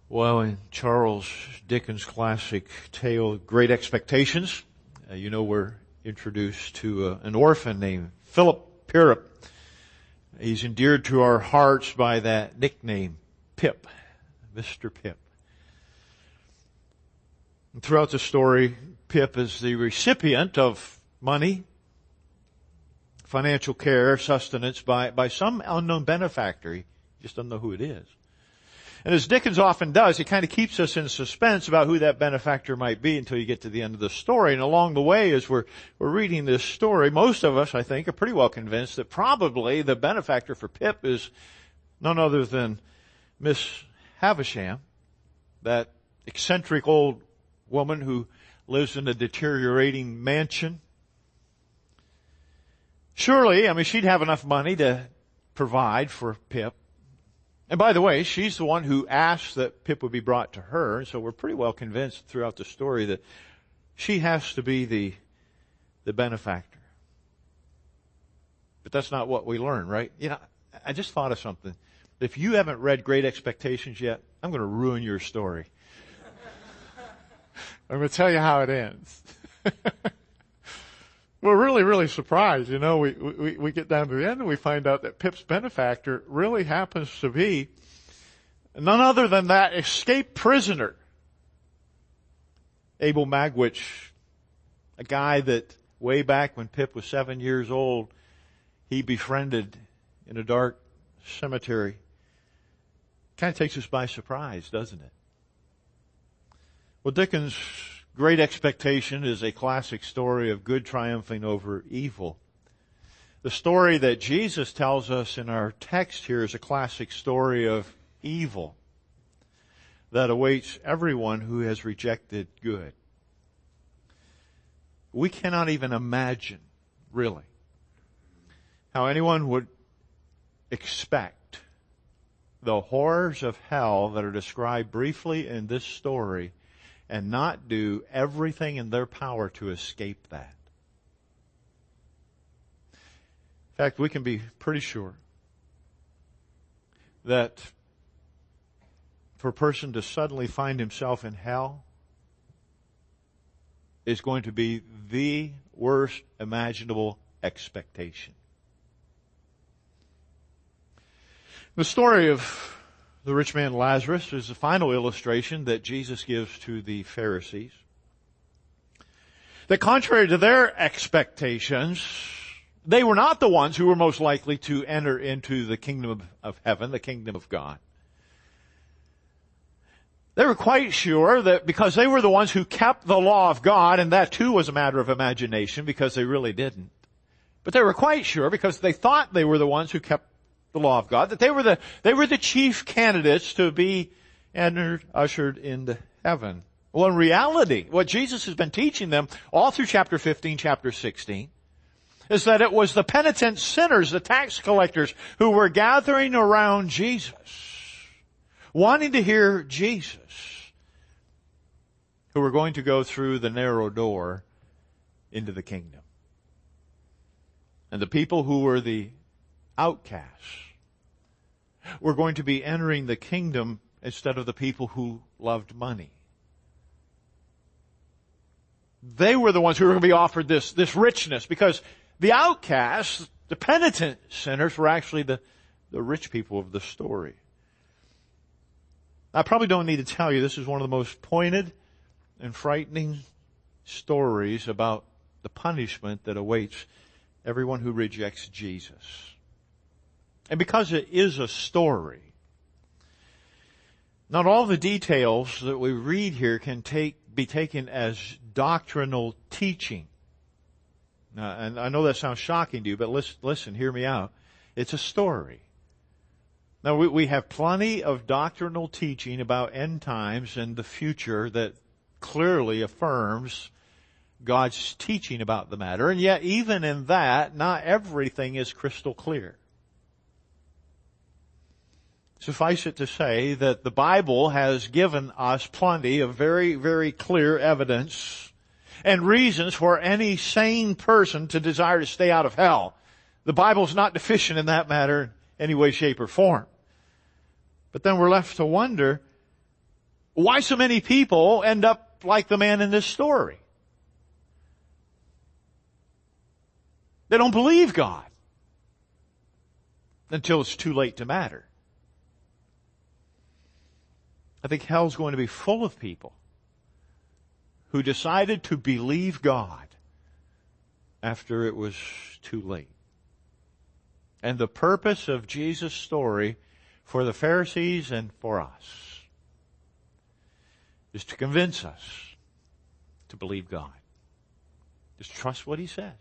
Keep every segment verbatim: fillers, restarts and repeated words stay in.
Well, in Charles Dickens' classic tale, Great Expectations, uh, you know we're introduced to uh, an orphan named Philip Pirrip. He's endeared to our hearts by that nickname, Pip, Mister Pip. And throughout the story, Pip is the recipient of money, financial care, sustenance by, by some unknown benefactor. He just doesn't know who it is. And as Dickens often does, he kind of keeps us in suspense about who that benefactor might be until you get to the end of the story. And along the way, as we're, we're reading this story, most of us, I think, are pretty well convinced that probably the benefactor for Pip is none other than Miss Havisham, that eccentric old woman who lives in a deteriorating mansion. Surely, I mean, she'd have enough money to provide for Pip. And by the way, she's the one who asked that Pip would be brought to her. So we're pretty well convinced throughout the story that she has to be the, the benefactor. But that's not what we learn, right? You know, I just thought of something. If you haven't read Great Expectations yet, I'm going to ruin your story. I'm going to tell you how it ends. We're really, really surprised. You know, we, we, we get down to the end and we find out that Pip's benefactor really happens to be none other than that escaped prisoner, Abel Magwitch, a guy that way back when Pip was seven years old, he befriended in a dark cemetery. Kind of takes us by surprise, doesn't it? Well, Dickens' Great Expectation is a classic story of good triumphing over evil. The story that Jesus tells us in our text here is a classic story of evil that awaits everyone who has rejected good. We cannot even imagine, really, how anyone would expect the horrors of hell that are described briefly in this story and not do everything in their power to escape that. In fact, we can be pretty sure that for a person to suddenly find himself in hell is going to be the worst imaginable expectation. The story of the rich man Lazarus is the final illustration that Jesus gives to the Pharisees. That contrary to their expectations, they were not the ones who were most likely to enter into the kingdom of heaven, the kingdom of God. They were quite sure that because they were the ones who kept the law of God, and that too was a matter of imagination because they really didn't. But they were quite sure because they thought they were the ones who kept the law of God, that they were the, they were the chief candidates to be entered, ushered into heaven. Well, in reality, what Jesus has been teaching them all through chapter fifteen, chapter sixteen, is that it was the penitent sinners, the tax collectors, who were gathering around Jesus, wanting to hear Jesus, who were going to go through the narrow door into the kingdom. And the people who were the outcasts were going to be entering the kingdom instead of the people who loved money. They were the ones who were going to be offered this, this richness because the outcasts, the penitent sinners, were actually the, the rich people of the story. I probably don't need to tell you this is one of the most pointed and frightening stories about the punishment that awaits everyone who rejects Jesus. And because it is a story, not all the details that we read here can take, be taken as doctrinal teaching. Now, and I know that sounds shocking to you, but listen, listen, hear me out. It's a story. Now, we, we have plenty of doctrinal teaching about end times and the future that clearly affirms God's teaching about the matter. And yet, even in that, not everything is crystal clear. Suffice it to say that the Bible has given us plenty of very, very clear evidence and reasons for any sane person to desire to stay out of hell. The Bible's not deficient in that matter in any way, shape, or form. But then we're left to wonder, why so many people end up like the man in this story. They don't believe God until it's too late to matter. I think hell's going to be full of people who decided to believe God after it was too late. And the purpose of Jesus' story for the Pharisees and for us is to convince us to believe God. Just trust what He says.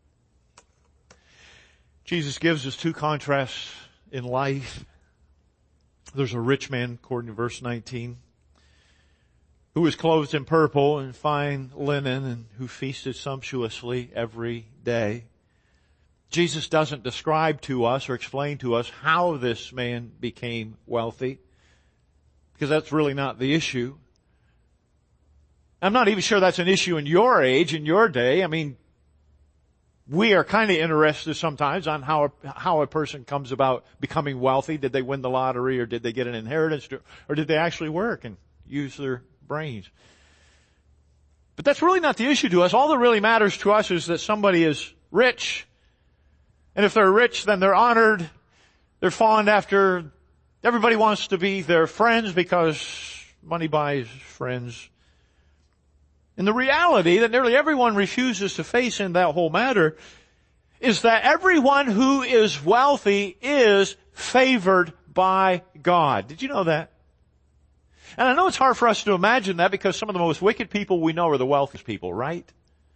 Jesus gives us two contrasts in life. There's a rich man, according to verse nineteen, who was clothed in purple and fine linen and who feasted sumptuously every day. Jesus doesn't describe to us or explain to us how this man became wealthy, because that's really not the issue. I'm not even sure that's an issue in your age, in your day. I mean, we are kind of interested sometimes on how a, how a person comes about becoming wealthy. Did they win the lottery, or did they get an inheritance, or did they actually work and use their brains? But that's really not the issue to us. All that really matters to us is that somebody is rich. And if they're rich, then they're honored. They're fond after. Everybody wants to be their friends because money buys friends. And the reality that nearly everyone refuses to face in that whole matter is that everyone who is wealthy is favored by God. Did you know that? And I know it's hard for us to imagine that because some of the most wicked people we know are the wealthiest people, right?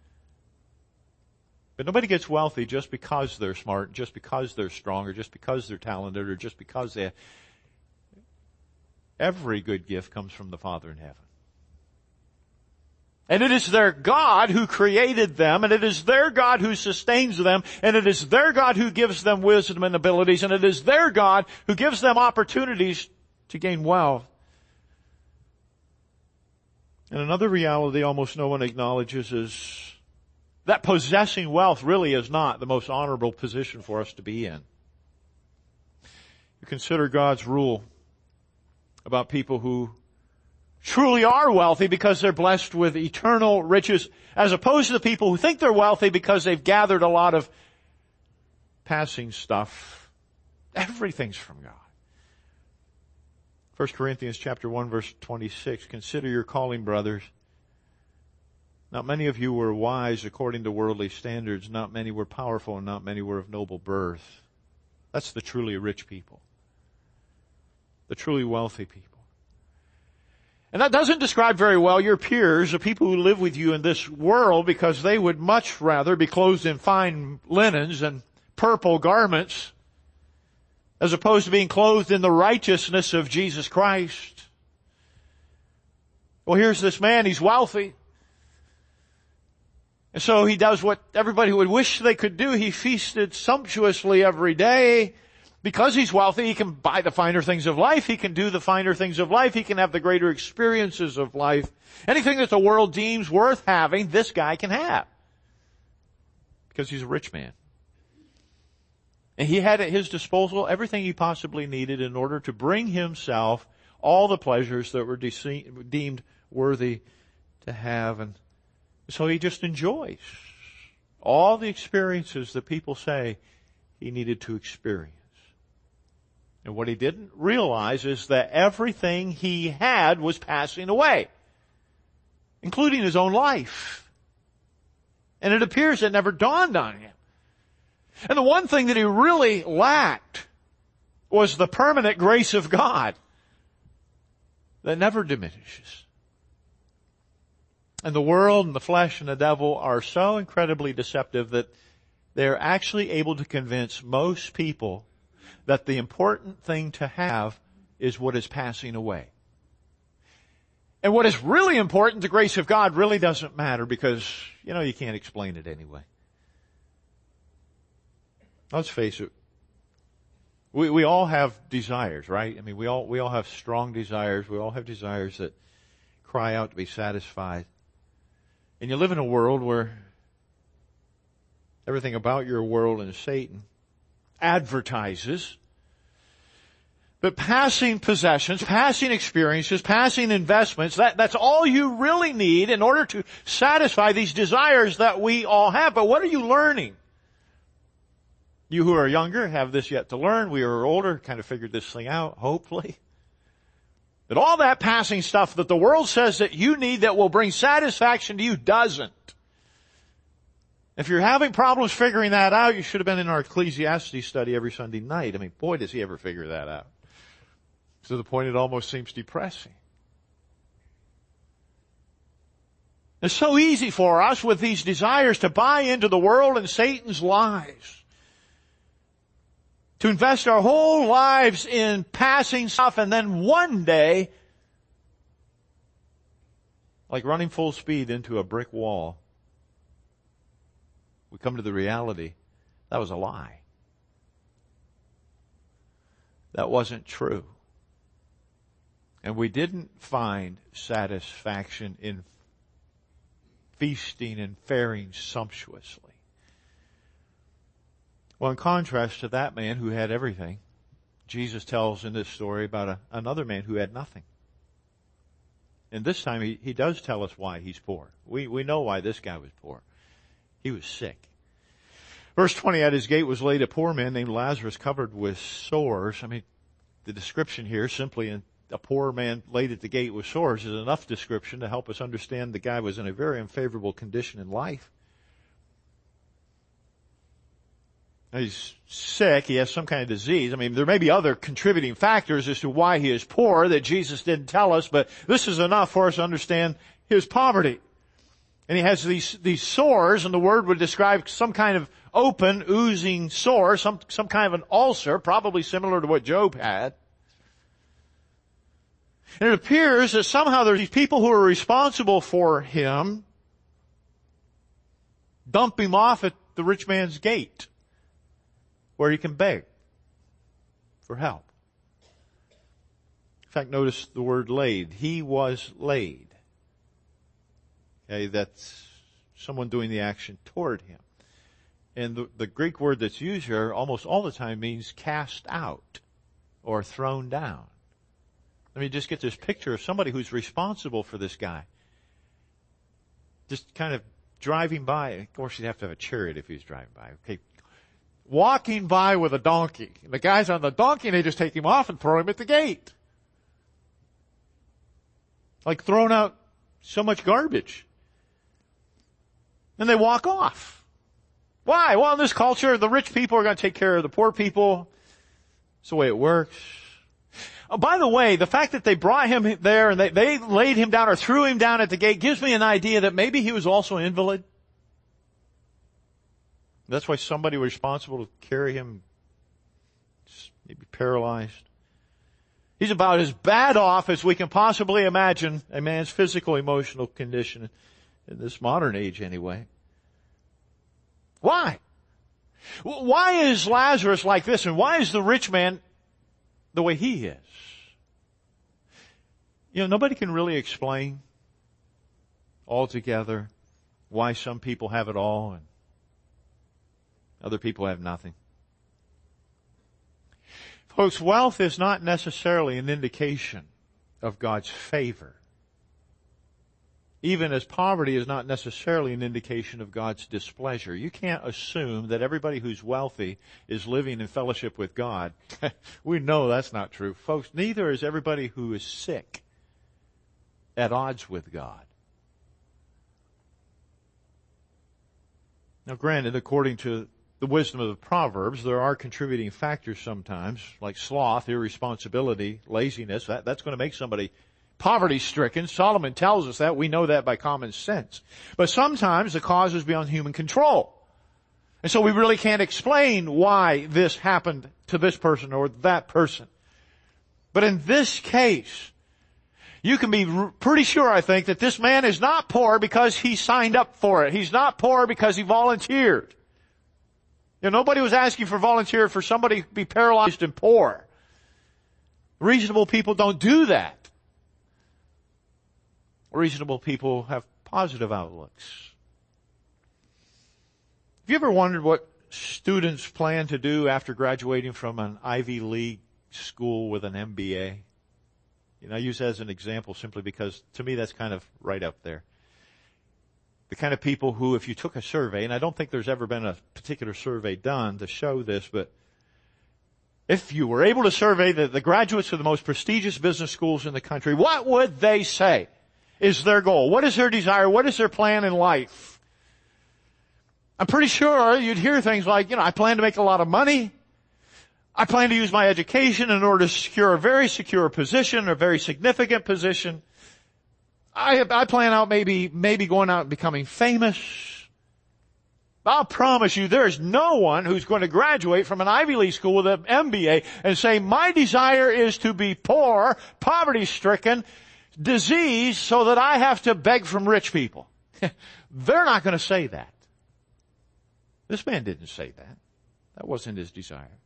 But nobody gets wealthy just because they're smart, just because they're strong, or just because they're talented, or just because they... Every good gift comes from the Father in heaven. And it is their God who created them, and it is their God who sustains them, and it is their God who gives them wisdom and abilities, and it is their God who gives them opportunities to gain wealth. And another reality almost no one acknowledges is that possessing wealth really is not the most honorable position for us to be in. You consider God's rule about people who truly are wealthy because they're blessed with eternal riches, as opposed to the people who think they're wealthy because they've gathered a lot of passing stuff. Everything's from God. First Corinthians chapter one verse twenty-six, consider your calling, brothers. Not many of you were wise according to worldly standards. Not many were powerful, and not many were of noble birth. That's the truly rich people. The truly wealthy people. And that doesn't describe very well your peers, the people who live with you in this world, because they would much rather be clothed in fine linens and purple garments as opposed to being clothed in the righteousness of Jesus Christ. Well, here's this man, he's wealthy. And so he does what everybody would wish they could do. He feasted sumptuously every day. Because he's wealthy, he can buy the finer things of life. He can do the finer things of life. He can have the greater experiences of life. Anything that the world deems worth having, this guy can have. Because he's a rich man. And he had at his disposal everything he possibly needed in order to bring himself all the pleasures that were de- deemed worthy to have. And so he just enjoys all the experiences that people say he needed to experience. And what he didn't realize is that everything he had was passing away, including his own life. And it appears it never dawned on him. And the one thing that he really lacked was the permanent grace of God that never diminishes. And the world and the flesh and the devil are so incredibly deceptive that they're actually able to convince most people that the important thing to have is what is passing away. And what is really important, the grace of God, really doesn't matter because, you know, you can't explain it anyway. Let's face it. We, we all have desires, right? I mean, we all, we all have strong desires. We all have desires that cry out to be satisfied. And you live in a world where everything about your world and Satan advertises But passing possessions, passing experiences, passing investments, that, that's all you really need in order to satisfy these desires that we all have. But what are you learning? You who are younger have this yet to learn. We who are older kind of figured this thing out, hopefully. But all that passing stuff that the world says that you need that will bring satisfaction to you doesn't. If you're having problems figuring that out, you should have been in our Ecclesiastes study every Sunday night. I mean, boy, does he ever figure that out. To the point it almost seems depressing. It's so easy for us with these desires to buy into the world and Satan's lies. To invest our whole lives in passing stuff and then one day, like running full speed into a brick wall, we come to the reality that was a lie. That wasn't true. And we didn't find satisfaction in feasting and faring sumptuously. Well, in contrast to that man who had everything, Jesus tells in this story about a, another man who had nothing. And this time he, he does tell us why he's poor. We, we know why this guy was poor. He was sick. Verse twenty, at his gate was laid a poor man named Lazarus covered with sores. I mean, the description here simply in a poor man laid at the gate with sores is enough description to help us understand the guy was in a very unfavorable condition in life. He's sick. He has some kind of disease. I mean, there may be other contributing factors as to why he is poor that Jesus didn't tell us, but this is enough for us to understand his poverty. And he has these, these sores, and the word would describe some kind of open, oozing sore, some, some kind of an ulcer, probably similar to what Job had. And it appears that somehow there's these people who are responsible for him dump him off at the rich man's gate where he can beg for help. In fact, notice the word laid. He was laid. Okay, that's someone doing the action toward him. And the, the Greek word that's used here almost all the time means cast out or thrown down. Let me just get this picture of somebody who's responsible for this guy. Just kind of driving by. Of course, he'd have to have a chariot if he was driving by. Okay, walking by with a donkey. The guy's on the donkey and they just take him off and throw him at the gate. Like throwing out so much garbage. And they walk off. Why? Well, in this culture, the rich people are going to take care of the poor people. It's the way it works. Oh, by the way, the fact that they brought him there and they, they laid him down or threw him down at the gate gives me an idea that maybe he was also an invalid. That's why somebody was responsible to carry him, maybe paralyzed. He's about as bad off as we can possibly imagine a man's physical, emotional condition in this modern age anyway. Why? Why is Lazarus like this, and why is the rich man the way he is? You know, nobody can really explain altogether why some people have it all and other people have nothing. Folks, wealth is not necessarily an indication of God's favor, even as poverty is not necessarily an indication of God's displeasure. You can't assume that everybody who's wealthy is living in fellowship with God. We know that's not true. Folks, neither is everybody who is sick at odds with God. Now granted, according to the wisdom of the Proverbs, there are contributing factors sometimes, like sloth, irresponsibility, laziness. That, that's going to make somebody poverty-stricken. Solomon tells us that. We know that by common sense. But sometimes the cause is beyond human control. And so we really can't explain why this happened to this person or that person. But in this case, you can be pretty sure, I think, that this man is not poor because he signed up for it. He's not poor because he volunteered. You know, nobody was asking for volunteer for somebody to be paralyzed and poor. Reasonable people don't do that. Reasonable people have positive outlooks. Have you ever wondered what students plan to do after graduating from an Ivy League school with an M B A. You know, I use that as an example simply because to me that's kind of right up there. The kind of people who, if you took a survey, and I don't think there's ever been a particular survey done to show this, but if you were able to survey the, the graduates of the most prestigious business schools in the country, what would they say is their goal? What is their desire? What is their plan in life? I'm pretty sure you'd hear things like, you know, I plan to make a lot of money. I plan to use my education in order to secure a very secure position, a very significant position. I, I plan out maybe, maybe going out and becoming famous. I'll promise you there is no one who's going to graduate from an Ivy League school with an M B A and say, my desire is to be poor, poverty-stricken, diseased, so that I have to beg from rich people. They're not going to say that. This man didn't say that. That wasn't his desire.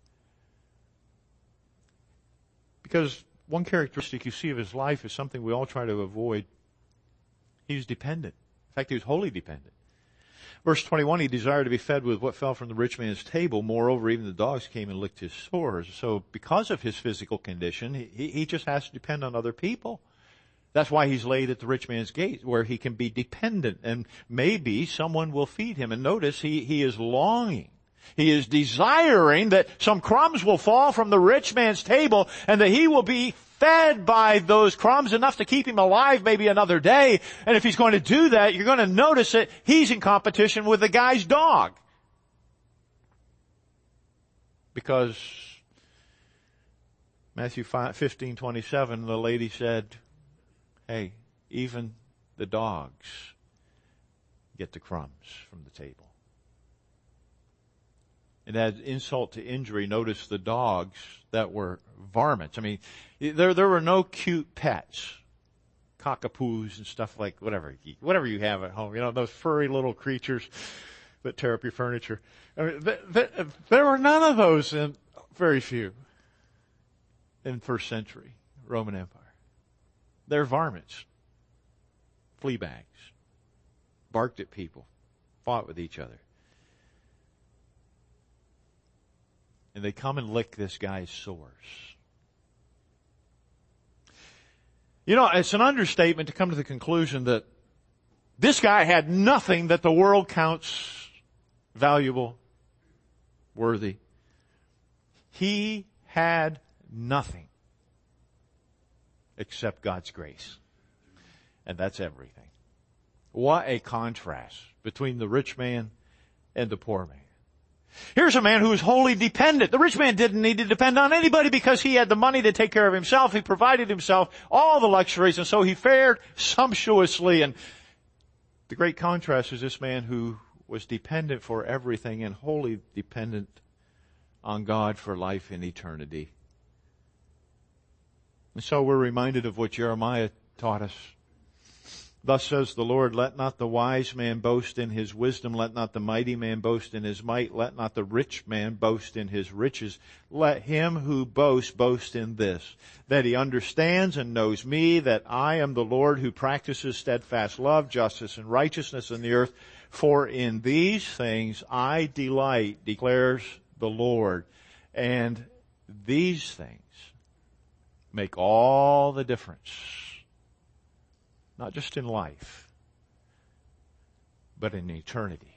Because one characteristic you see of his life is something we all try to avoid. He was dependent. In fact, he was wholly dependent. Verse twenty-one, he desired to be fed with what fell from the rich man's table. Moreover, even the dogs came and licked his sores. So because of his physical condition, he, he just has to depend on other people. That's why he's laid at the rich man's gate, where he can be dependent, and maybe someone will feed him. And notice he, he is longing. He is desiring that some crumbs will fall from the rich man's table and that he will be fed by those crumbs enough to keep him alive maybe another day. And if he's going to do that, you're going to notice that he's in competition with the guy's dog. Because Matthew fifteen twenty-seven, the lady said, hey, even the dogs get the crumbs from the table. And add insult to injury, notice the dogs that were varmints. I mean, there there were no cute pets, cockapoos and stuff like whatever whatever you have at home. You know, those furry little creatures that tear up your furniture. I mean, th- th- there were none of those in very few in first century Roman Empire. They're varmints, flea bags, barked at people, fought with each other. And they come and lick this guy's sores. You know, it's an understatement to come to the conclusion that this guy had nothing that the world counts valuable, worthy. He had nothing except God's grace. And that's everything. What a contrast between the rich man and the poor man. Here's a man who was wholly dependent. The rich man didn't need to depend on anybody because he had the money to take care of himself. He provided himself all the luxuries, and so he fared sumptuously. And the great contrast is this man who was dependent for everything and wholly dependent on God for life and eternity. And so we're reminded of what Jeremiah taught us. Thus says the Lord, let not the wise man boast in his wisdom, let not the mighty man boast in his might, let not the rich man boast in his riches. Let him who boasts boast in this, that he understands and knows me, that I am the Lord who practices steadfast love, justice, and righteousness in the earth. For in these things I delight, declares the Lord. And these things make all the difference. Not just in life, but in eternity.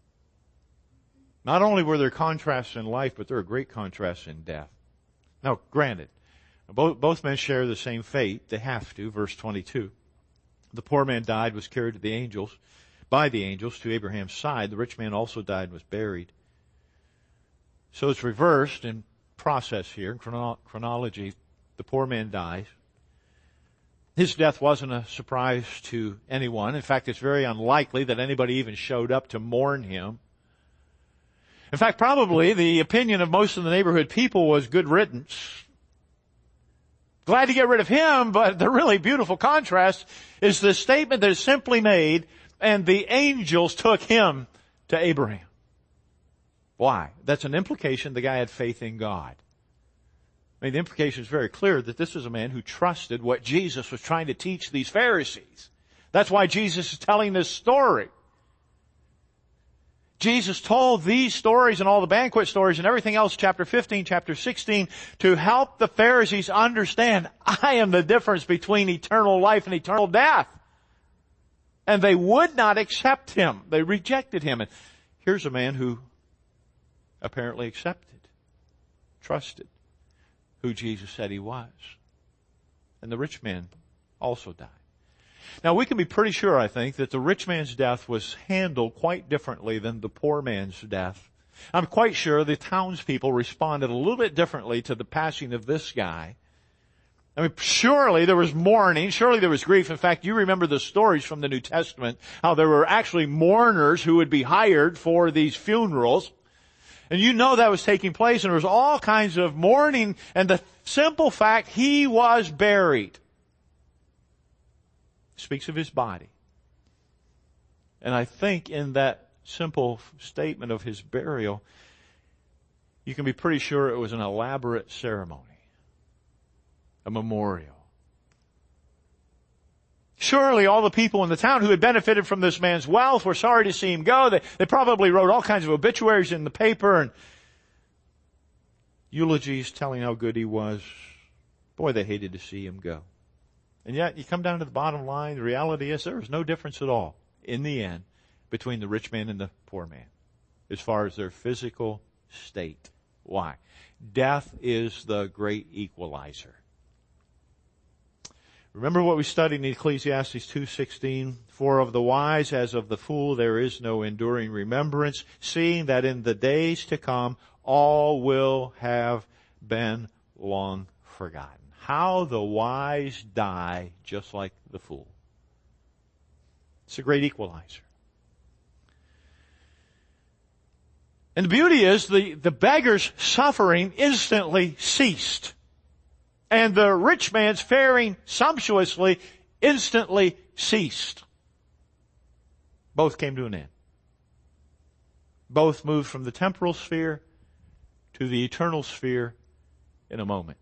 Not only were there contrasts in life, but there are great contrasts in death. Now, granted, both, both men share the same fate. They have to. Verse twenty-two. The poor man died, was carried to the angels, by the angels to Abraham's side. The rich man also died and was buried. So it's reversed in process here, in chrono- chronology. The poor man dies. His death wasn't a surprise to anyone. In fact, it's very unlikely that anybody even showed up to mourn him. In fact, probably the opinion of most of the neighborhood people was good riddance. Glad to get rid of him, but the really beautiful contrast is the statement that is simply made, and the angels took him to Abraham. Why? That's an implication the guy had faith in God. I mean, the implication is very clear that this is a man who trusted what Jesus was trying to teach these Pharisees. That's why Jesus is telling this story. Jesus told these stories and all the banquet stories and everything else, chapter fifteen, chapter sixteen, to help the Pharisees understand, I am the difference between eternal life and eternal death. And they would not accept him. They rejected him. And here's a man who apparently accepted, trusted who Jesus said he was. And the rich man also died. Now we can be pretty sure, I think, that the rich man's death was handled quite differently than the poor man's death. I'm quite sure the townspeople responded a little bit differently to the passing of this guy. I mean, surely there was mourning, surely there was grief. In fact, you remember the stories from the New Testament, how there were actually mourners who would be hired for these funerals. And you know that was taking place, and there was all kinds of mourning, and the simple fact he was buried speaks of his body. And I think in that simple statement of his burial, you can be pretty sure it was an elaborate ceremony, a memorial. Surely all the people in the town who had benefited from this man's wealth were sorry to see him go. They, they probably wrote all kinds of obituaries in the paper and eulogies telling how good he was. Boy, they hated to see him go. And yet, you come down to the bottom line, the reality is there was no difference at all, in the end, between the rich man and the poor man, as far as their physical state. Why? Death is the great equalizer. Remember what we studied in Ecclesiastes two sixteen? For of the wise as of the fool there is no enduring remembrance, seeing that in the days to come all will have been long forgotten. How the wise die just like the fool. It's a great equalizer. And the beauty is the, the beggar's suffering instantly ceased. And the rich man's faring sumptuously instantly ceased. Both came to an end. Both moved from the temporal sphere to the eternal sphere in a moment.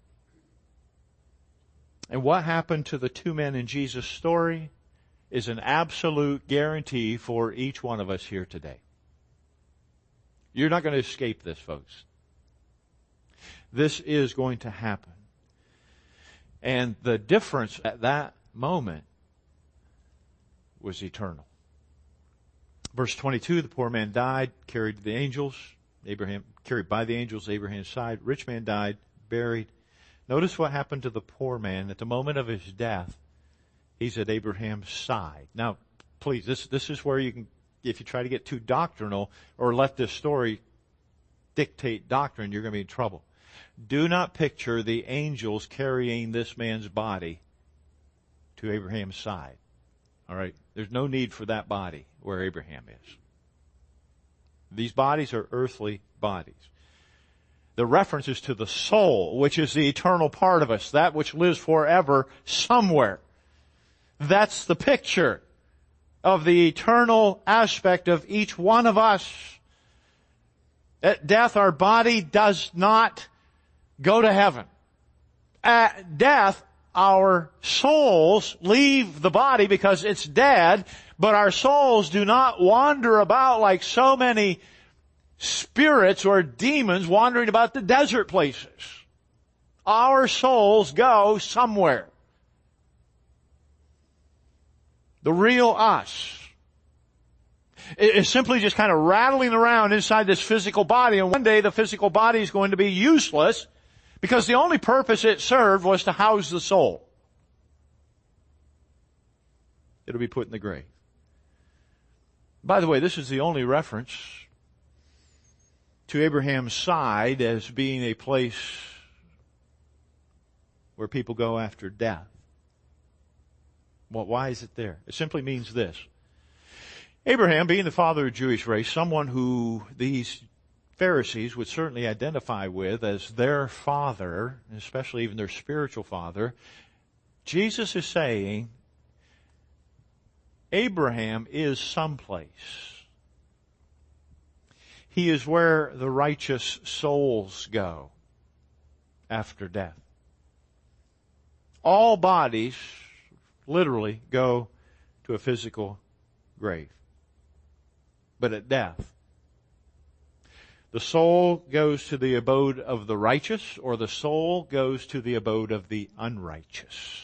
And what happened to the two men in Jesus' story is an absolute guarantee for each one of us here today. You're not going to escape this, folks. This is going to happen. And the difference at that moment was eternal. Verse twenty-two, the poor man died, carried to the angels, Abraham, carried by the angels, Abraham's side. Rich man died, buried. Notice what happened to the poor man. At the moment of his death, he's at Abraham's side. Now, please, this, this is where you can, if you try to get too doctrinal or let this story dictate doctrine, you're going to be in trouble. Do not picture the angels carrying this man's body to Abraham's side. All right? There's no need for that body where Abraham is. These bodies are earthly bodies. The reference is to the soul, which is the eternal part of us, that which lives forever somewhere. That's the picture of the eternal aspect of each one of us. At death, our body does not go to heaven. At death, our souls leave the body because it's dead, but our souls do not wander about like so many spirits or demons wandering about the desert places. Our souls go somewhere. The real us is simply just kind of rattling around inside this physical body, and one day the physical body is going to be useless because the only purpose it served was to house the soul. It'll be put in the grave. By the way, this is the only reference to Abraham's side as being a place where people go after death. Well, why is it there? It simply means this. Abraham, being the father of the Jewish race, someone who these Pharisees would certainly identify with as their father, especially even their spiritual father, Jesus is saying, Abraham is someplace. He is where the righteous souls go after death. All bodies literally go to a physical grave. But at death, The soul goes to the abode of the righteous, or the soul goes to the abode of the unrighteous.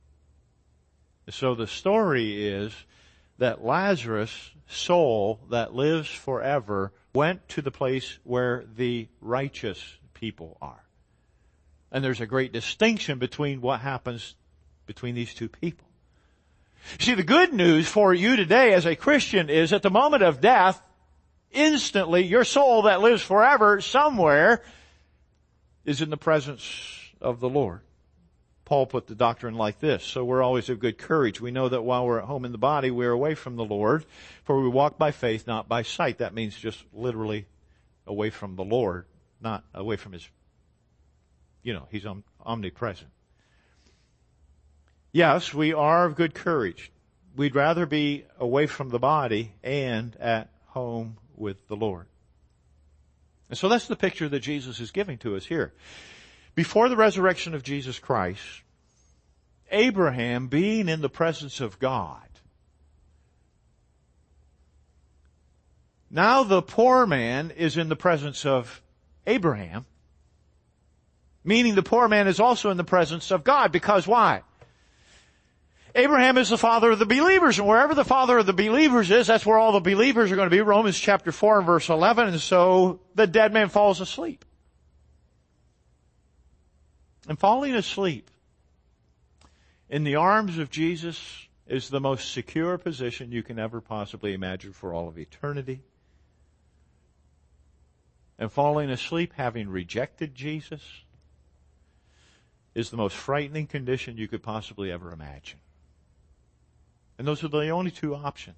So the story is that Lazarus' soul that lives forever went to the place where the righteous people are. And there's a great distinction between what happens between these two people. See, the good news for you today as a Christian is at the moment of death, instantly your soul that lives forever somewhere is in the presence of the Lord. Paul put the doctrine like this: so we're always of good courage. We know that while we're at home in the body, we are away from the Lord, for we walk by faith, not by sight. That means just literally away from the Lord, not away from His, you know, He's omnipresent. Yes, we are of good courage. We'd rather be away from the body and at home with the Lord. And so that's the picture that Jesus is giving to us here. Before the resurrection of Jesus Christ, Abraham, being in the presence of God, now the poor man is in the presence of Abraham, meaning the poor man is also in the presence of God. Because why? Abraham is the father of the believers, and wherever the father of the believers is, that's where all the believers are going to be. Romans chapter four and verse eleven, and so the dead man falls asleep. And falling asleep in the arms of Jesus is the most secure position you can ever possibly imagine for all of eternity. And falling asleep having rejected Jesus is the most frightening condition you could possibly ever imagine. And those are the only two options.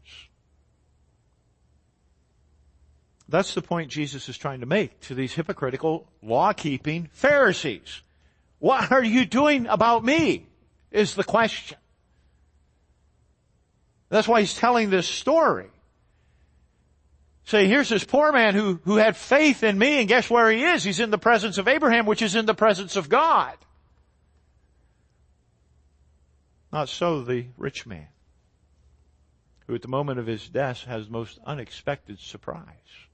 That's the point Jesus is trying to make to these hypocritical, law-keeping Pharisees. What are you doing about me? Is the question. That's why he's telling this story. Say, here's this poor man who, who had faith in me, and guess where he is? He's in the presence of Abraham, which is in the presence of God. Not so the rich man, who at the moment of his death has most unexpected surprise.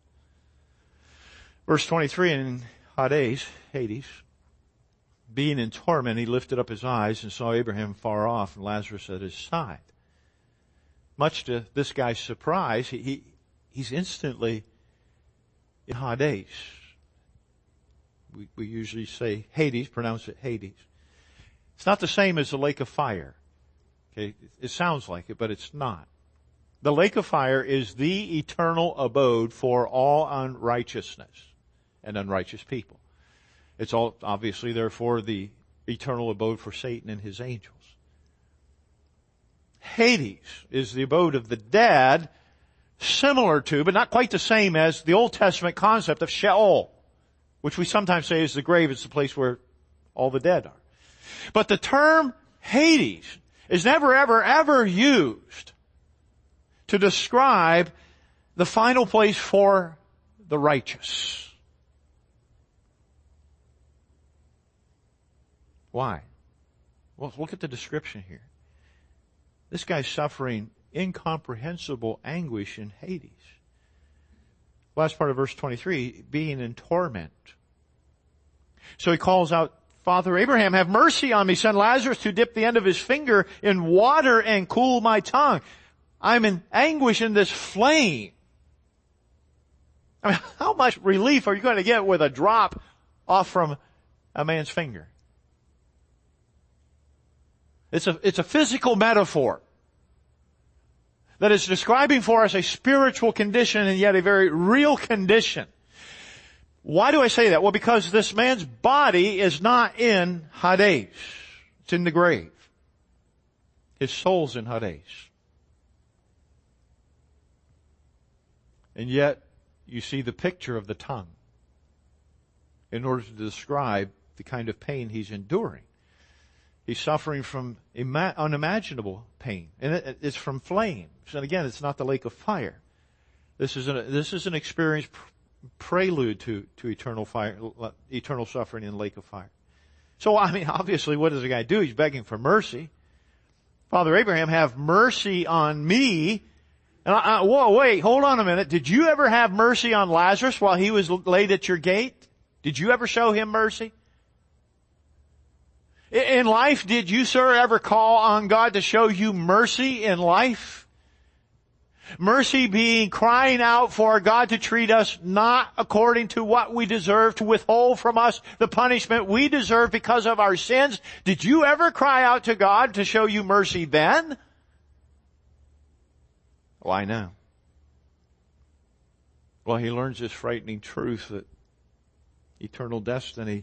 Verse twenty-three, in Hades, Hades, being in torment, he lifted up his eyes and saw Abraham far off and Lazarus at his side. Much to this guy's surprise, he, he he's instantly in Hades. We, we usually say Hades, pronounce it Hades. It's not the same as the lake of fire. Okay, it sounds like it, but it's not. The lake of fire is the eternal abode for all unrighteousness and unrighteous people. It's all obviously therefore the eternal abode for Satan and his angels. Hades is the abode of the dead, similar to, but not quite the same as, the Old Testament concept of Sheol, which we sometimes say is the grave. It's the place where all the dead are. But the term Hades is never, ever, ever used to describe the final place for the righteous. Why? Well, look at the description here. This guy's suffering incomprehensible anguish in Hades. Last part of verse twenty-three, being in torment. So he calls out, Father Abraham, have mercy on me. Send Lazarus to dip the end of his finger in water and cool my tongue. I'm in anguish in this flame. I mean, how much relief are you going to get with a drop off from a man's finger? It's a, it's a physical metaphor that is describing for us a spiritual condition and yet a very real condition. Why do I say that? Well, because this man's body is not in Hades. It's in the grave. His soul's in Hades. And yet, you see the picture of the tongue in order to describe the kind of pain he's enduring. He's suffering from ima- unimaginable pain, and it, it's from flames. And again, it's not the lake of fire. This is an, this is an experience pr- prelude to, to eternal fire, eternal suffering in the lake of fire. So, I mean, obviously, what does the guy do? He's begging for mercy. Father Abraham, have mercy on me. And I, I, whoa, wait, hold on a minute. Did you ever have mercy on Lazarus while he was laid at your gate? Did you ever show him mercy? In life, did you, sir, ever call on God to show you mercy in life? Mercy being crying out for God to treat us not according to what we deserve, to withhold from us the punishment we deserve because of our sins. Did you ever cry out to God to show you mercy then? Why now? Well, he learns this frightening truth that eternal destiny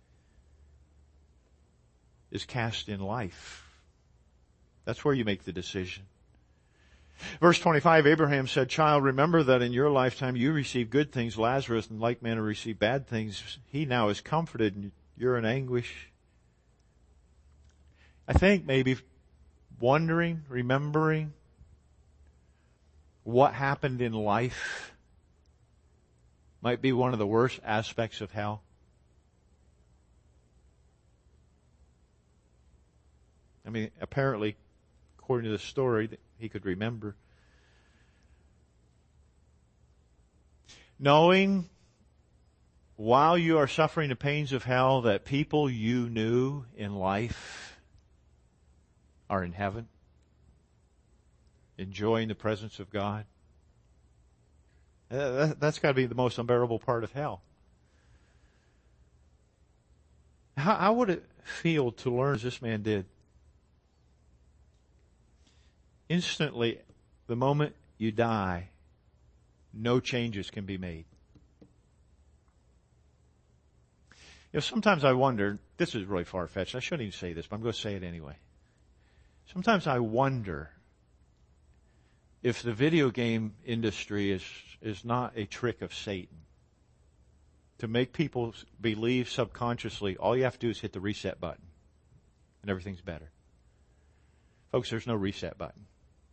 is cast in life. That's where you make the decision. Verse twenty-five, Abraham said, "Child, remember that in your lifetime you received good things. Lazarus in like manner received bad things. He now is comforted and you're in anguish." I think maybe wondering, remembering what happened in life might be one of the worst aspects of hell. I mean, apparently, according to the story, that he could remember. Knowing while you are suffering the pains of hell that people you knew in life are in heaven, enjoying the presence of God. That's got to be the most unbearable part of hell. How, how would it feel to learn as this man did? Instantly, the moment you die, no changes can be made. You know, sometimes I wonder, this is really far-fetched, I shouldn't even say this, but I'm going to say it anyway. Sometimes I wonder if the video game industry is, is not a trick of Satan to make people believe subconsciously all you have to do is hit the reset button and everything's better. Folks, there's no reset button.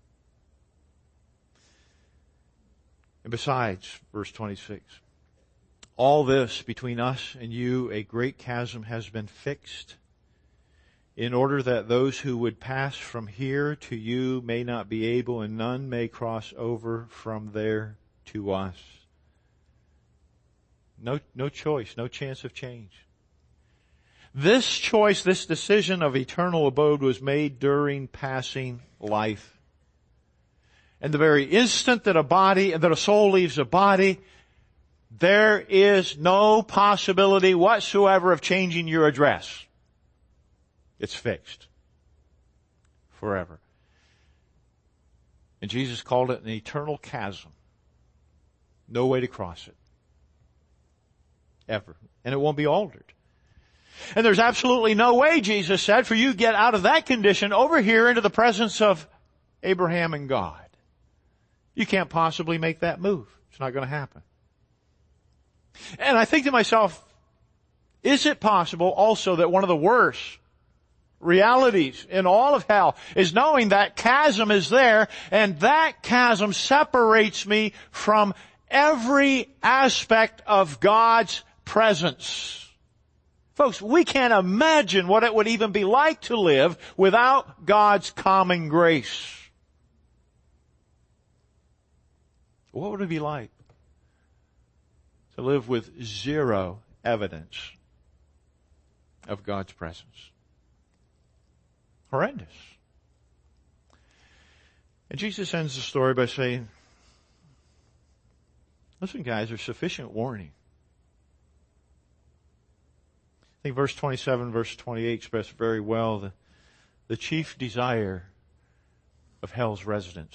And besides, verse twenty-six, all this between us and you, a great chasm has been fixed, in order that those who would pass from here to you may not be able, and none may cross over from there to us. No, no choice, no chance of change. This choice, this decision of eternal abode was made during passing life. And the very instant that a body, that a soul leaves a body, there is no possibility whatsoever of changing your address. It's fixed. Forever. And Jesus called it an eternal chasm. No way to cross it. Ever. And it won't be altered. And there's absolutely no way, Jesus said, for you to get out of that condition over here into the presence of Abraham and God. You can't possibly make that move. It's not going to happen. And I think to myself, is it possible also that one of the worst realities in all of hell is knowing that chasm is there, and that chasm separates me from every aspect of God's presence? Folks, we can't imagine what it would even be like to live without God's common grace. What would it be like to live with zero evidence of God's presence? Horrendous. And Jesus ends the story by saying, listen, guys, there's sufficient warning. I think verse twenty-seven, verse twenty-eight express very well the, the chief desire of hell's residents.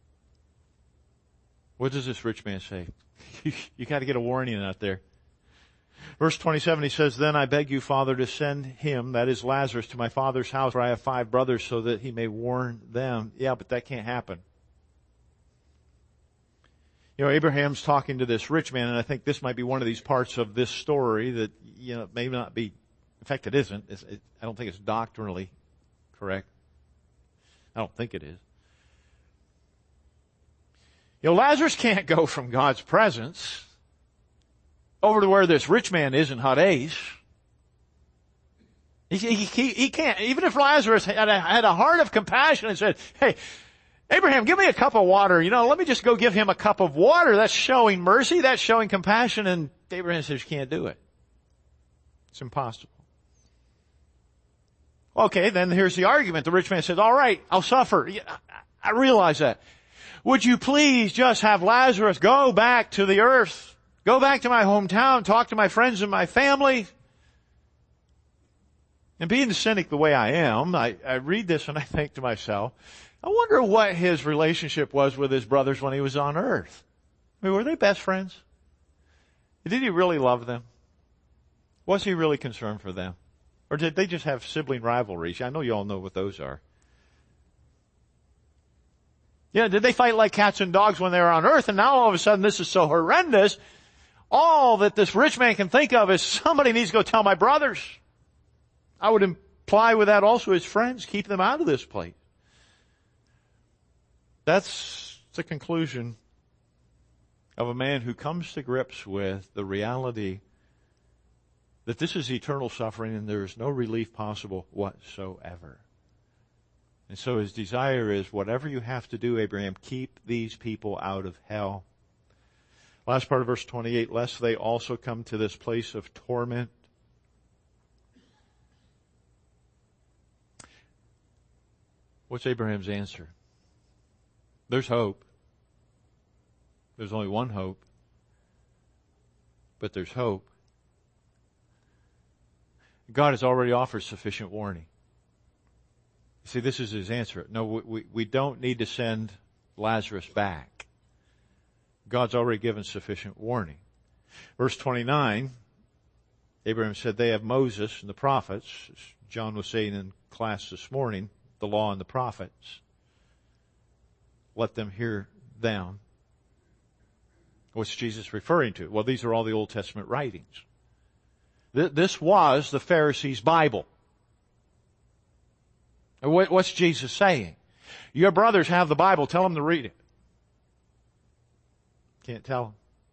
What does this rich man say? you you got to get a warning out there. Verse twenty-seven, he says, "Then I beg you, Father, to send him, that is Lazarus, to my father's house, where I have five brothers, so that he may warn them." Yeah, but that can't happen. You know, Abraham's talking to this rich man, and I think this might be one of these parts of this story that, you know, may not be, in fact, it isn't. It's, it, I don't think it's doctrinally correct. I don't think it is. You know, Lazarus can't go from God's presence over to where this rich man is in Hades. He, he, he, he can't. Even if Lazarus had a, had a heart of compassion and said, "Hey, Abraham, give me a cup of water. You know, let me just go give him a cup of water. That's showing mercy. That's showing compassion. And Abraham says, you can't do it. It's impossible. Okay, then here's the argument. The rich man says, all right, I'll suffer. I realize that. Would you please just have Lazarus go back to the earth, go back to my hometown, talk to my friends and my family? And being the cynic the way I am, I, I read this and I think to myself, I wonder what his relationship was with his brothers when he was on earth. I mean, were they best friends? Did he really love them? Was he really concerned for them? Or did they just have sibling rivalries? I know you all know what those are. Yeah, did they fight like cats and dogs when they were on earth? And now all of a sudden this is so horrendous. All that this rich man can think of is somebody needs to go tell my brothers. I would imply with that also his friends. Keep them out of this place. That's the conclusion of a man who comes to grips with the reality that this is eternal suffering and there is no relief possible whatsoever. And so his desire is, whatever you have to do, Abraham, keep these people out of hell. Last part of verse twenty-eight, lest they also come to this place of torment. What's Abraham's answer? There's hope. There's only one hope. But there's hope. God has already offered sufficient warning. See, this is his answer. No, we, we don't need to send Lazarus back. God's already given sufficient warning. Verse twenty-nine, Abraham said, they have Moses and the prophets. As John was saying in class this morning, the law and the prophets. Let them hear them. What's Jesus referring to? Well, these are all the Old Testament writings. This was the Pharisees' Bible. What's Jesus saying? Your brothers have the Bible. Tell them to read it. Can't tell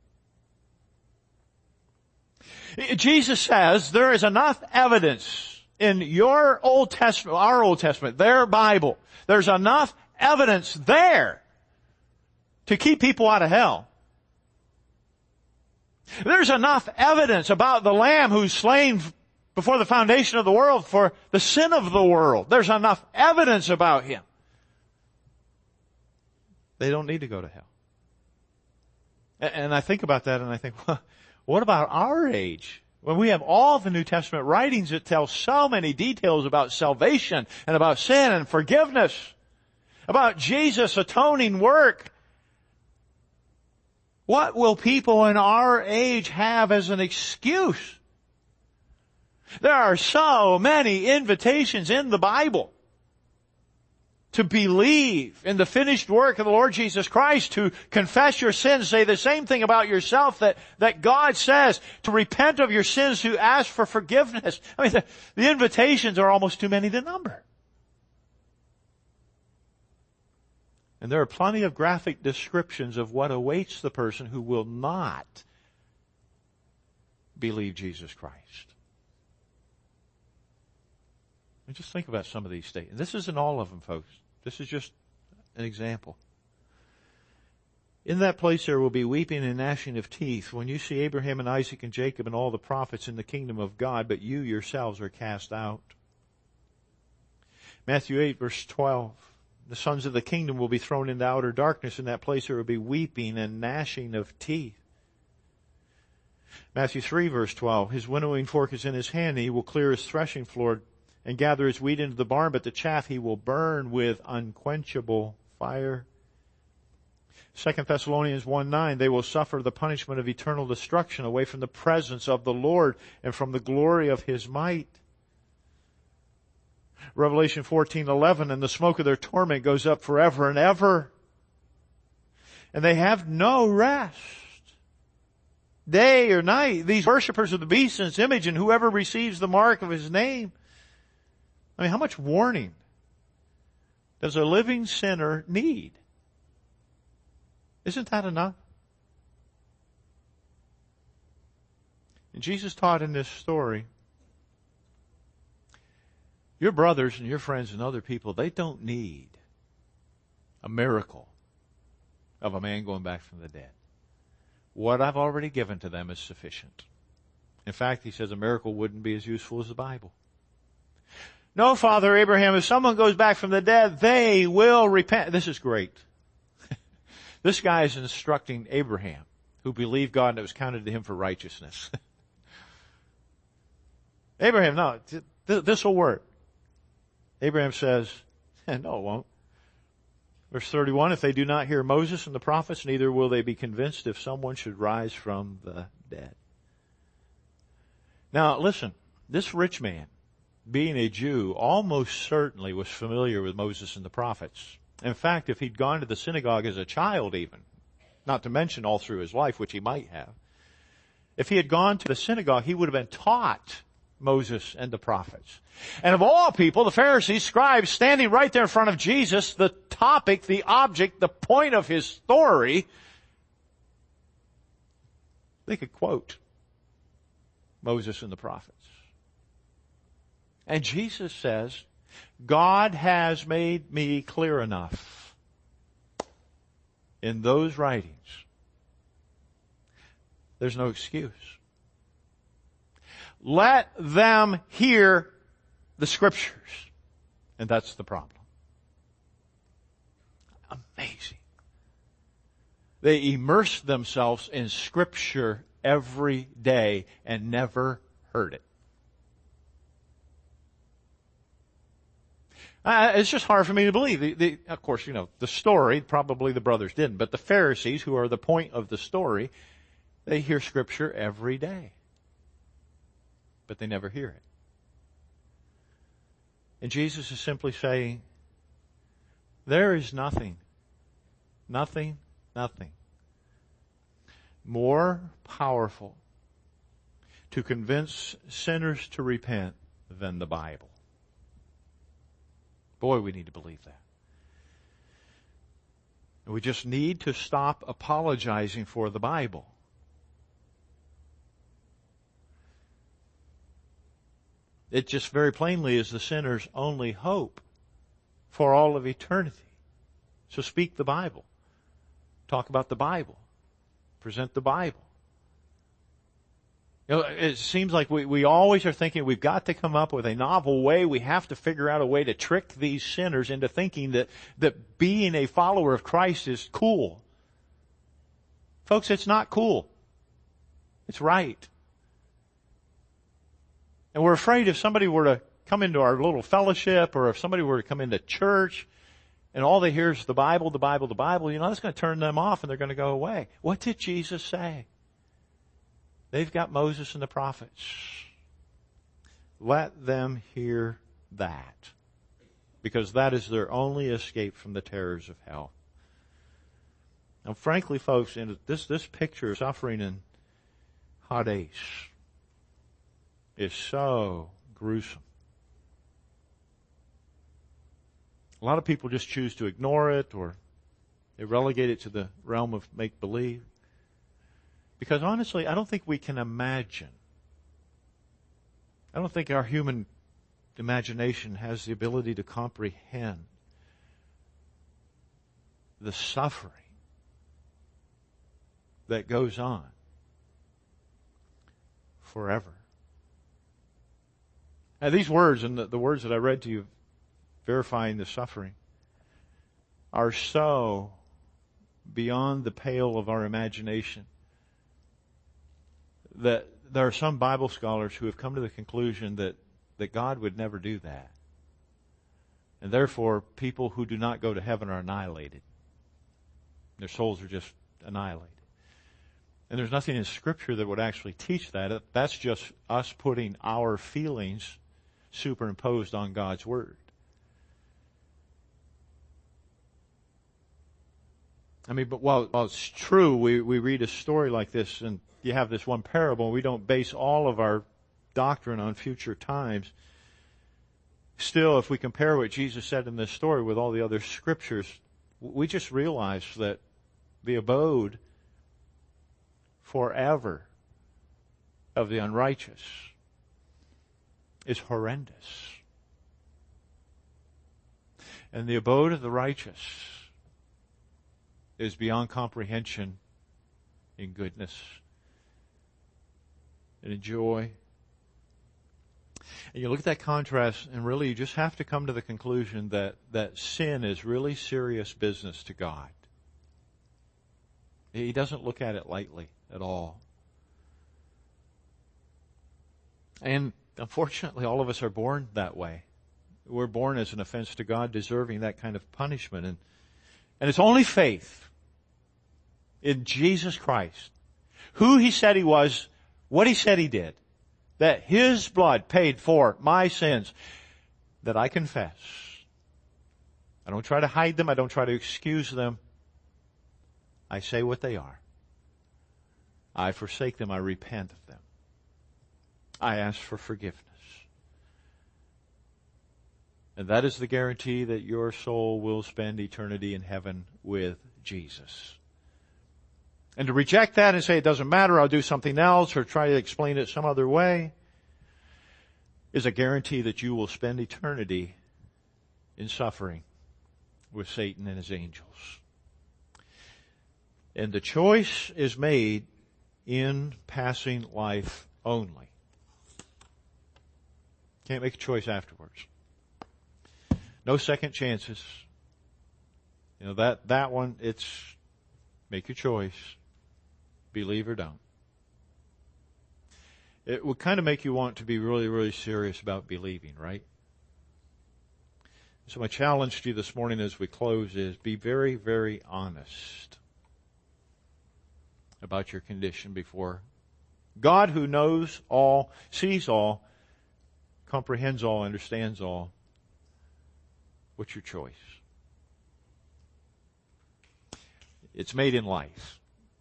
them. Jesus says there is enough evidence in your Old Testament, our Old Testament, their Bible. There's enough evidence there to keep people out of hell. There's enough evidence about the Lamb who's slain before the foundation of the world for the sin of the world. There's enough evidence about him. They don't need to go to hell. And I think about that and I think, well, what about our age? When we have all the New Testament writings that tell so many details about salvation and about sin and forgiveness, about Jesus' atoning work. What will people in our age have as an excuse? There are so many invitations in the Bible to believe in the finished work of the Lord Jesus Christ, to confess your sins, say the same thing about yourself that, that God says, to repent of your sins, to ask for forgiveness. I mean, the, the invitations are almost too many to number. And there are plenty of graphic descriptions of what awaits the person who will not believe Jesus Christ. And just think about some of these statements. This isn't all of them, folks. This is just an example. In that place there will be weeping and gnashing of teeth when you see Abraham and Isaac and Jacob and all the prophets in the kingdom of God, but you yourselves are cast out. Matthew eight verse twelve. The sons of the kingdom will be thrown into outer darkness. In that place there will be weeping and gnashing of teeth. Matthew three verse twelve. His winnowing fork is in his hand, and he will clear his threshing floor and gather his wheat into the barn, but the chaff he will burn with unquenchable fire. Second Thessalonians one nine, they will suffer the punishment of eternal destruction away from the presence of the Lord and from the glory of his might. Revelation fourteen eleven, and the smoke of their torment goes up forever and ever. And they have no rest, day or night, these worshipers of the beast and its image, and whoever receives the mark of his name. I mean, how much warning does a living sinner need? Isn't that enough? And Jesus taught in this story, your brothers and your friends and other people, they don't need a miracle of a man going back from the dead. What I've already given to them is sufficient. In fact, he says a miracle wouldn't be as useful as the Bible. No, Father Abraham, if someone goes back from the dead, they will repent. This is great. This guy is instructing Abraham, who believed God and it was counted to him for righteousness. Abraham, no, th- this will work. Abraham says, no, it won't. Verse thirty-one, if they do not hear Moses and the prophets, neither will they be convinced if someone should rise from the dead. Now, listen, this rich man, being a Jew, almost certainly was familiar with Moses and the prophets. In fact, if he'd gone to the synagogue as a child even, not to mention all through his life, which he might have, if he had gone to the synagogue, he would have been taught Moses and the prophets. And of all people, the Pharisees, scribes, standing right there in front of Jesus, the topic, the object, the point of his story, they could quote Moses and the prophets. And Jesus says, God has made me clear enough in those writings. There's no excuse. Let them hear the Scriptures. And that's the problem. Amazing. They immerse themselves in Scripture every day and never heard it. Uh, it's just hard for me to believe. The, the, of course, you know, the story, probably the brothers didn't, but the Pharisees, who are the point of the story, they hear Scripture every day. But they never hear it. And Jesus is simply saying, there is nothing, nothing, nothing more powerful to convince sinners to repent than the Bible. Boy, we need to believe that. And we just need to stop apologizing for the Bible. It just very plainly is the sinner's only hope for all of eternity. So speak the Bible. Talk about the Bible. Present the Bible. You know, it seems like we, we always are thinking we've got to come up with a novel way. We have to figure out a way to trick these sinners into thinking that, that being a follower of Christ is cool. Folks, it's not cool. It's right. And we're afraid if somebody were to come into our little fellowship or if somebody were to come into church and all they hear is the Bible, the Bible, the Bible, you know, that's going to turn them off and they're going to go away. What did Jesus say? They've got Moses and the prophets. Let them hear that. Because that is their only escape from the terrors of hell. Now frankly, folks, in this, this picture of suffering in Hades is so gruesome. A lot of people just choose to ignore it or they relegate it to the realm of make-believe. Because honestly, I don't think we can imagine. I don't think our human imagination has the ability to comprehend the suffering that goes on forever. Now these words, and the, the words that I read to you verifying the suffering, are so beyond the pale of our imagination that there are some Bible scholars who have come to the conclusion that, that God would never do that. And therefore, people who do not go to heaven are annihilated. Their souls are just annihilated. And there's nothing in Scripture that would actually teach that. That's just us putting our feelings superimposed on God's Word. I mean, but while, while it's true, we, we read a story like this and you have this one parable, and we don't base all of our doctrine on future times. Still, if we compare what Jesus said in this story with all the other scriptures, we just realize that the abode forever of the unrighteous is horrendous. And the abode of the righteous is beyond comprehension in goodness and in joy. And you look at that contrast, and really you just have to come to the conclusion that, that sin is really serious business to God. He doesn't look at it lightly at all. And unfortunately, all of us are born that way. We're born as an offense to God, deserving that kind of punishment. And, and it's only faith in Jesus Christ, who He said He was, what He said He did, that His blood paid for my sins, that I confess. I don't try to hide them. I don't try to excuse them. I say what they are. I forsake them. I repent of them. I ask for forgiveness. And that is the guarantee that your soul will spend eternity in heaven with Jesus. And to reject that and say it doesn't matter, I'll do something else, or try to explain it some other way, is a guarantee that you will spend eternity in suffering with Satan and his angels. And the choice is made in passing life only. Can't make a choice afterwards. No second chances. You know, that, that one, it's make your choice. Believe or don't. It would kind of make you want to be really, really serious about believing, right? So my challenge to you this morning as we close is be very, very honest about your condition before God, who knows all, sees all, comprehends all, understands all. What's your choice? It's made in life.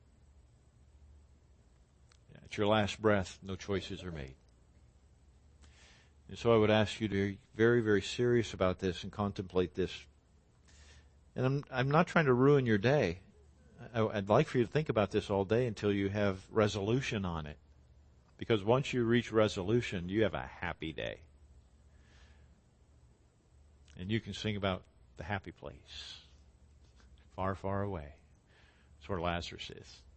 At your last breath, no choices are made. And so I would ask you to be very, very serious about this and contemplate this. And I'm, I'm not trying to ruin your day. I, I'd like for you to think about this all day until you have resolution on it. Because once you reach resolution, you have a happy day. And you can sing about the happy place, far, far away. That's where Lazarus is.